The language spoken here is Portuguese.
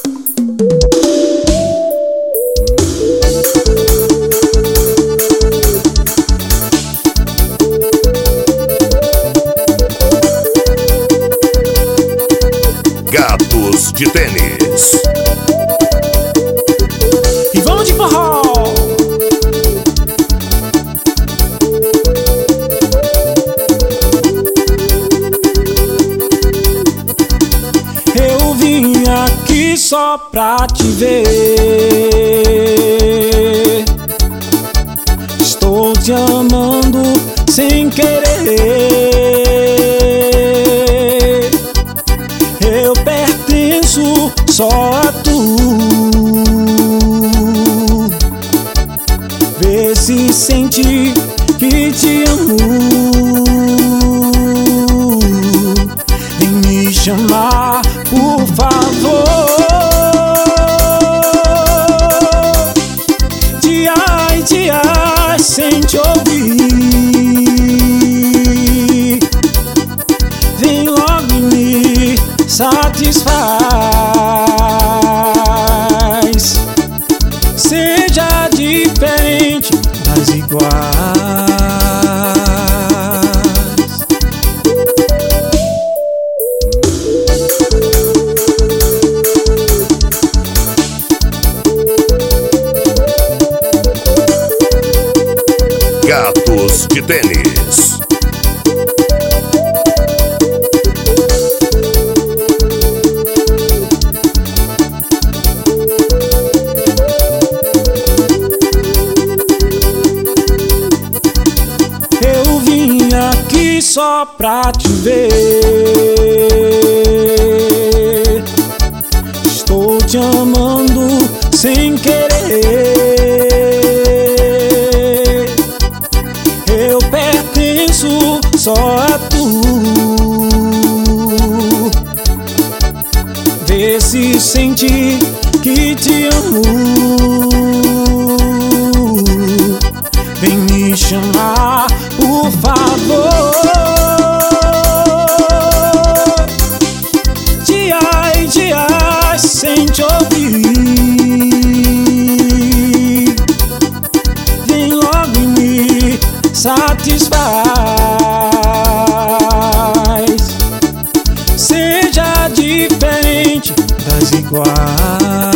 Gatos de Tênis. E vamos de forró. Eu vim aqui só pra te ver. Estou te amando sem querer. Eu pertenço só a tu. Vê se sente que te amo. Vem me chamar, por favor. Dias sem te ouvir. Vem logo e me satisfaz. Seja diferente das iguais. Gatos de Tênis. Eu vim aqui só pra te ver. Estou te amando sem querer. Eu pertenço só a tu. Vê se sente que te amo. Vem me chamar, por favor. Dias sem te ouvir. Vem logo e me satisfaz. Seja diferente das iguais.